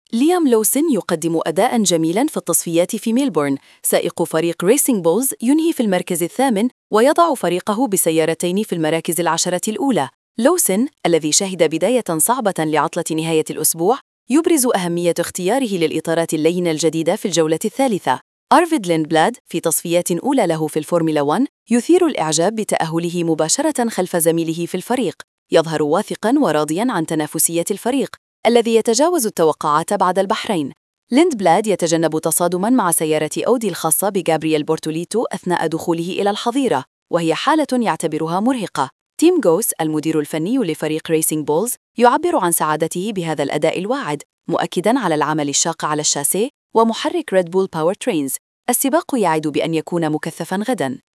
ليام لوسن يقدم أداءً جميلاً في التصفيات في ميلبورن. سائق فريق ريسينج بولز ينهي في المركز الثامن ويضع فريقه بسيارتين في المراكز العشرة الأولى. لوسن الذي شهد بداية صعبة لعطلة نهاية الأسبوع يبرز أهمية اختياره للإطارات اللينة الجديدة في الجولة الثالثة. أرفيد ليندبلاد في تصفيات أولى له في الفورمولا 1 يثير الإعجاب بتأهله مباشرة خلف زميله في الفريق. يظهر واثقاً وراضياً عن تنافسية الفريق الذي يتجاوز التوقعات بعد البحرين. ليندبلاد يتجنب تصادماً مع سيارة أودي الخاصة بجابرييل بورتوليتو أثناء دخوله إلى الحظيرة، وهي حالة يعتبرها مرهقة. تيم غوس المدير الفني لفريق ريسينج بولز يعبر عن سعادته بهذا الأداء الواعد، مؤكداً على العمل الشاق على الشاسيه ومحرك ريد بول باور ترينز. السباق يعد بأن يكون مكثفاً غداً.